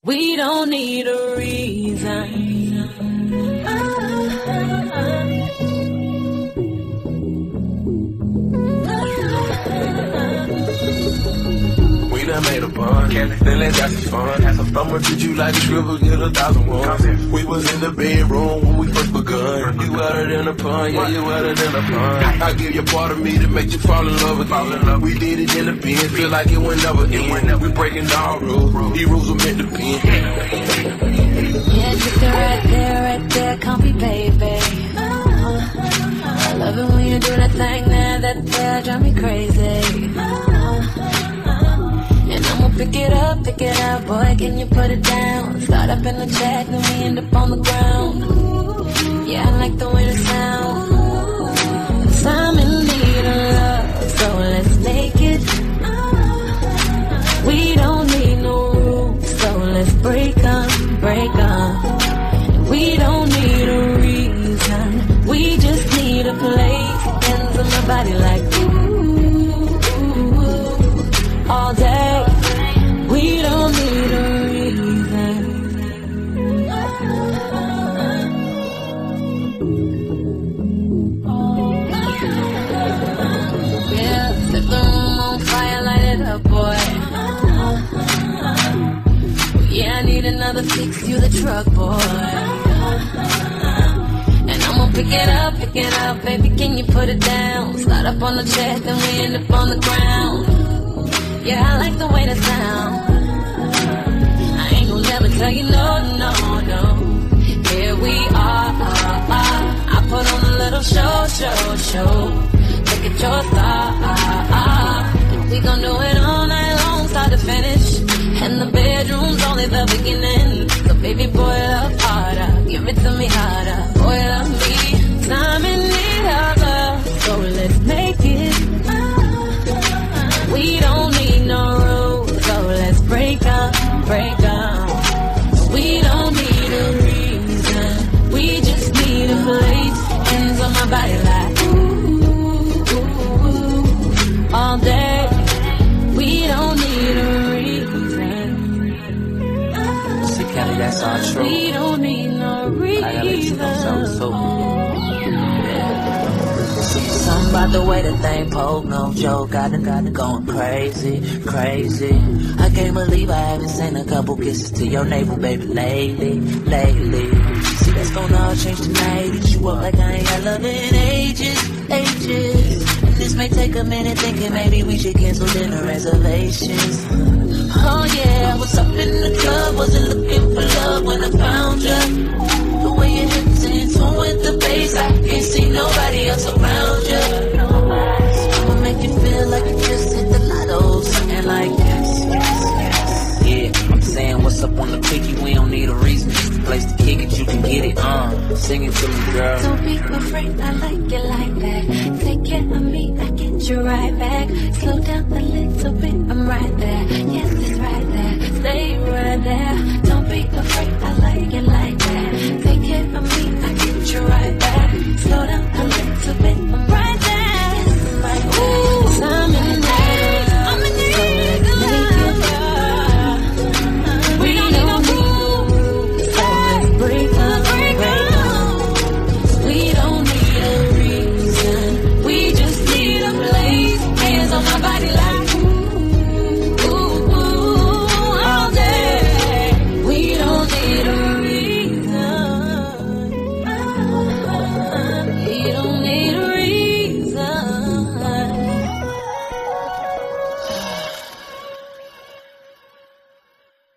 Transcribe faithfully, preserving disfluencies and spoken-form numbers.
We don't need a reason. We done made a bond, then let's have some fun. I'ma treat you like a scribble, get a thousand ones. We was in the bedroom when we first begun. You wetter than a pun, yeah, you wetter than a pun. I give you part of me to make you fall in love again. We did it in the pen, feel like it would never end. We breaking all rules, these rules were meant to be. Yeah, just right there, right there, comfy baby. I love it when you do that thing there, that there, drive me crazy. And I'ma pick it up, pick it up, boy, can you put it down? Start up in the chat, then we end up on the ground. Yeah, I like the way it sounds. Cause I'm in need of love, so let's make it. We don't need no rules, so let's break up, break up. We don't need a reason, we just need a place. Hands on my body like ooh, all day. We don't need a reason. Yeah, set the room on fire, light it up, boy. Yeah, I need another fix, you the truck, boy. And I'ma pick it up, pick it up, baby, can you put it down? Slide up on the chest, then we end up on the ground. Yeah, I like the way that sound. I ain't gon' never tell you no, no, no. Here we are, I put on a little show, show, show. Look at your star. We gon' do it all night long, start to finish. And the bedroom's only the beginning. So baby, boy, love harder, give it to me harder. Boy, love me, I'm in need of love, so let's make it. We don't need no rules, so let's break up, break up. We don't need a reason, we just need a place. Hands on my body like ooh, ooh, ooh, all day. We don't need a reason. See, Kelly, that's all true. We don't need no reason. I gotta let you know something too. Something about the way the thing poke, no joke. Got it, got it going crazy, crazy. I can't believe I haven't sent a couple kisses to your navel, baby, lately, lately. See, that's gonna all change tonight. Eat you up like I ain't had love in ages, ages. And this may take a minute, thinking maybe we should cancel dinner reservations. Oh yeah, I was up in the club, wasn't looking for love when I found you. The way your hips in tune with the bass, I can't see nobody else around you. I'ma make you feel like you just hit the lotto, something like yes, yes, yes. Yeah, I'm saying what's up on the quickie, we don't need a reason, just a place to kick it, you can get it, uh, sing it to me, girl. Don't be afraid, I like it like that. Take care of me, I get you right back. Slow down a little bit, I'm right there. Yes, it's right there. Stay right